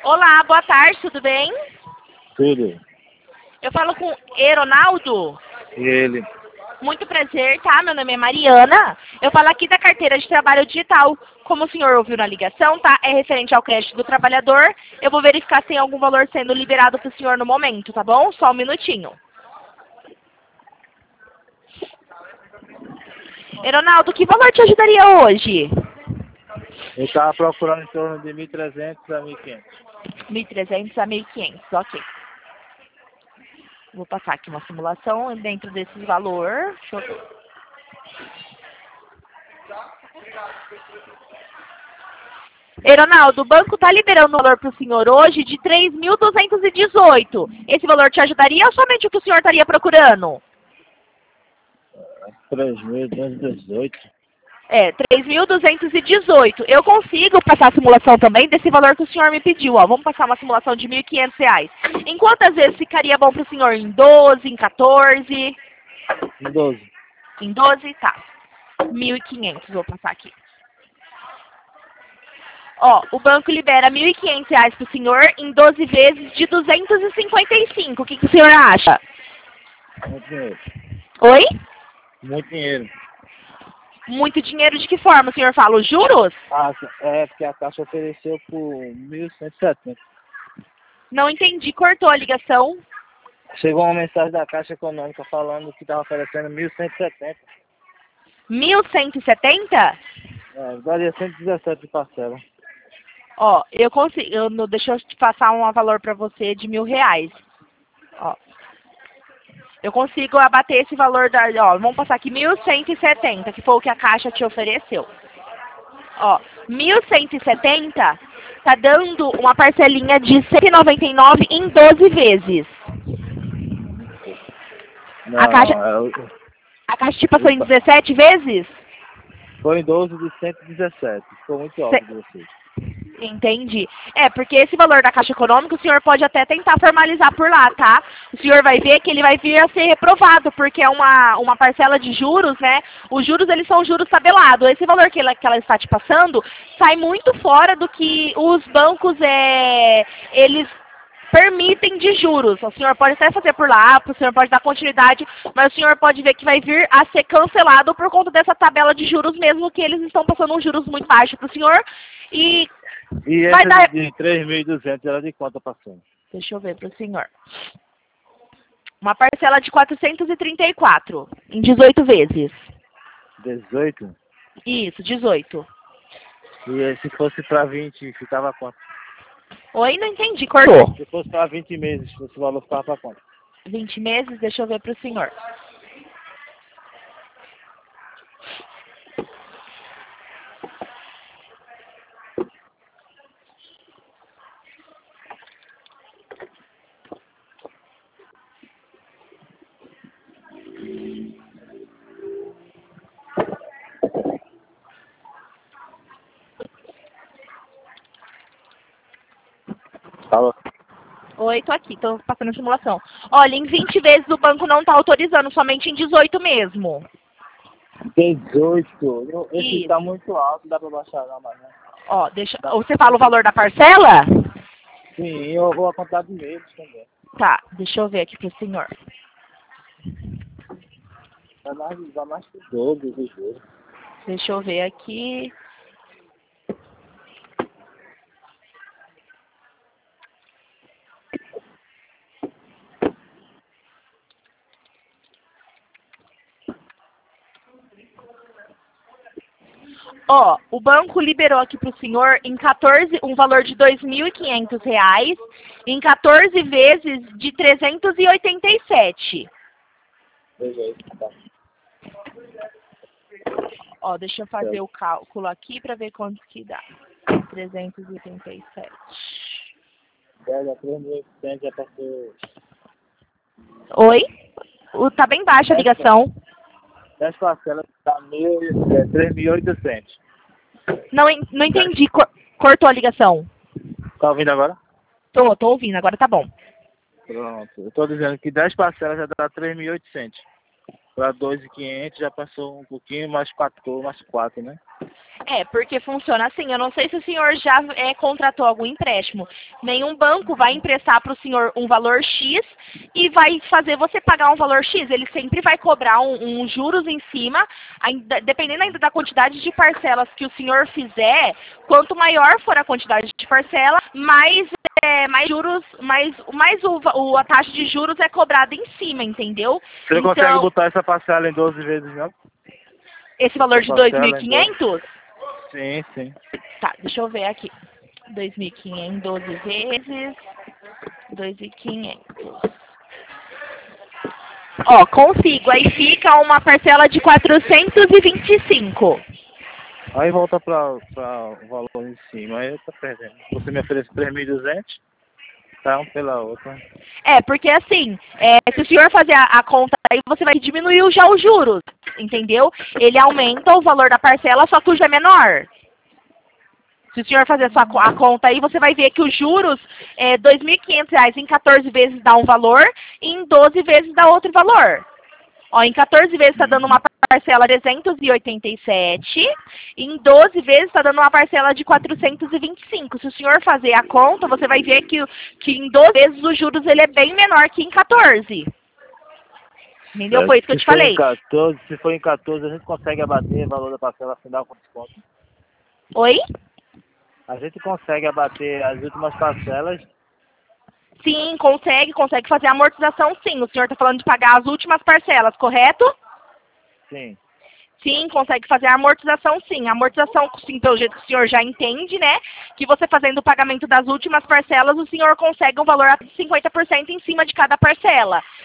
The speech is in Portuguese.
Olá, boa tarde, tudo bem? Tudo. Eu falo com Eronaldo. E ele? Muito prazer, tá? Meu nome é Mariana. Eu falo aqui da carteira de trabalho digital. Como o senhor ouviu na ligação, tá? É referente ao crédito do trabalhador. Eu vou verificar se tem algum valor sendo liberado para o senhor no momento, tá bom? Só um minutinho. Eronaldo, que valor te ajudaria hoje? Eu estava procurando em torno de 1.300 a 1.500. 1.300 a 1.500, ok. Vou passar aqui uma simulação dentro desses valores. Deixa eu ver. Eronaldo, o banco está liberando o valor para o senhor hoje de 3.218. Esse valor te ajudaria ou somente o que o senhor estaria procurando? 3.218. É, 3.218. Eu consigo passar a simulação também desse valor que o senhor me pediu. Ó, vamos passar uma simulação de R$ 1.500. Em quantas vezes ficaria bom para o senhor? Em 12, em 14? 12. Em 12, tá. 1.500, vou passar aqui. Ó, o banco libera R$ 1.500 para o senhor em 12 vezes de 255. O que o senhor acha? Muito dinheiro. Oi? Muito dinheiro. Muito dinheiro de que forma o senhor fala? Os juros? É porque a Caixa ofereceu por 1.170. Não entendi, cortou a ligação. Chegou uma mensagem da Caixa Econômica falando que estava oferecendo 1.170. 1.170? Daria 117 de parcela. Ó, eu consigo. Deixa eu te passar um valor para você de R$ 1.000. Ó. Eu consigo abater esse valor da. Ó, vamos passar aqui 1.170, que foi o que a Caixa te ofereceu. Ó, 1.170 tá dando uma parcelinha de 199 em 12 vezes. Não, A Caixa te passou em 17 vezes? foi em 12 de 117. Ficou muito alto de vocês. Entendi. É, porque esse valor da Caixa Econômica, o senhor pode até tentar formalizar por lá, tá? O senhor vai ver que ele vai vir a ser reprovado, porque é uma parcela de juros, né? Os juros, eles são juros tabelados. Esse valor que ela está te passando sai muito fora do que os bancos, eles permitem de juros. O senhor pode até fazer por lá, o senhor pode dar continuidade, mas o senhor pode ver que vai vir a ser cancelado por conta dessa tabela de juros, mesmo que eles estão passando uns juros muito baixos para o senhor. E vai essa dar... de 3.200 era de quanto passando? Deixa eu ver para o senhor. Uma parcela de 434 em 18 vezes. 18? Isso, 18. E se fosse para 20, ficava quanto? Oi, não entendi, cortou. Se fosse para 20 meses, esse valor ficava para quanto? 20 meses, deixa eu ver para o senhor. Alô? Oi, tô aqui, tô passando a simulação. Olha, em 20 vezes o banco não tá autorizando, somente em 18 mesmo. 18? Esse Isso. está muito alto, dá para baixar não, mas né? Ó, você fala o valor da parcela? Sim, eu vou a contar de meses também. Tá, deixa eu ver aqui pro senhor. Dá mais que 12 de juros. Deixa eu ver aqui. Ó, o banco liberou aqui para o senhor em 14, um valor de R$ 2.500, em 14 vezes de 387. Veja aí, tá. Ó, deixa eu fazer o cálculo aqui para ver quanto que dá. 387. 10 a 3.800 já passou. Oi? Tá bem baixa a ligação. 10 parcelas dá 3.800. Não entendi. Cortou a ligação. Tá ouvindo agora? Tô ouvindo, agora tá bom. Pronto. Eu tô dizendo que 10 parcelas já dá 3.800. Para 2.500 já passou um pouquinho, mais 4, né? É, porque funciona assim. Eu não sei se o senhor já contratou algum empréstimo. Nenhum banco vai emprestar para o senhor um valor X e vai fazer você pagar um valor X. Ele sempre vai cobrar um juros em cima, dependendo ainda da quantidade de parcelas que o senhor fizer. Quanto maior for a quantidade de parcela, mais juros, a taxa de juros é cobrada em cima, entendeu? Você não consegue botar essa parcela em 12 vezes, não? Esse valor de 2.500? Sim, sim. Tá, deixa eu ver aqui. 2.500, 12 vezes, 2.500. Ó, consigo. Aí fica uma parcela de 425. Aí volta para o valor em cima, aí eu tô perdendo. Você me oferece 3.200, tá um pela outra. É, porque assim, se o senhor fazer a conta aí, você vai diminuir já os juros, entendeu? Ele aumenta o valor da parcela, só que o juros é menor. Se o senhor fazer a conta aí, você vai ver que os juros, R$ 2.500 em 14 vezes dá um valor, e em 12 vezes dá outro valor. Ó, em 14 vezes está dando uma parcela de 387, e em 12 vezes está dando uma parcela de 425. Se o senhor fazer a conta, você vai ver que em 12 vezes os juros ele é bem menor que em 14. Entendeu? Foi isso que eu te falei. Se for em 14, a gente consegue abater o valor da parcela final com desconto. Oi? A gente consegue abater as últimas parcelas. Sim, consegue fazer a amortização sim. O senhor está falando de pagar as últimas parcelas, correto? Sim. Sim, consegue fazer a amortização sim. A amortização, sim, pelo jeito que o senhor já entende, né? Que você fazendo o pagamento das últimas parcelas, o senhor consegue um valor de 50% em cima de cada parcela.